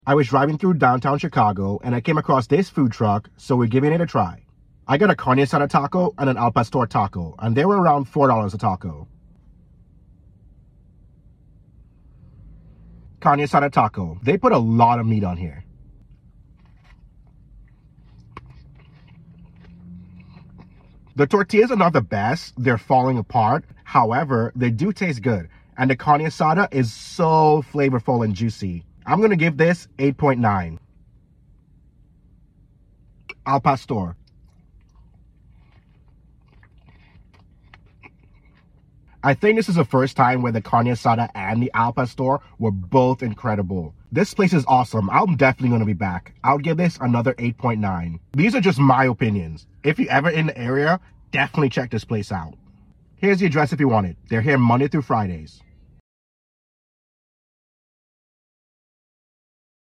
I was driving through downtown Chicago and I came across this food truck, so we're giving it a try. I got a carne asada taco and an al pastor taco, and they were around $4 a taco. Carne asada taco. They put a lot of meat on here. The tortillas are not the best. They're falling apart. However, they do taste good. And the carne asada is so flavorful and juicy. I'm going to give this 8.9. Al pastor. I think this is the first time where the carne asada and the al pastor were both incredible. This place is awesome. I'm definitely going to be back. I'll give this another 8.9. These are just my opinions. If you're ever in the area, definitely check this place out. Here's the address if you want it. They're here Monday through Fridays.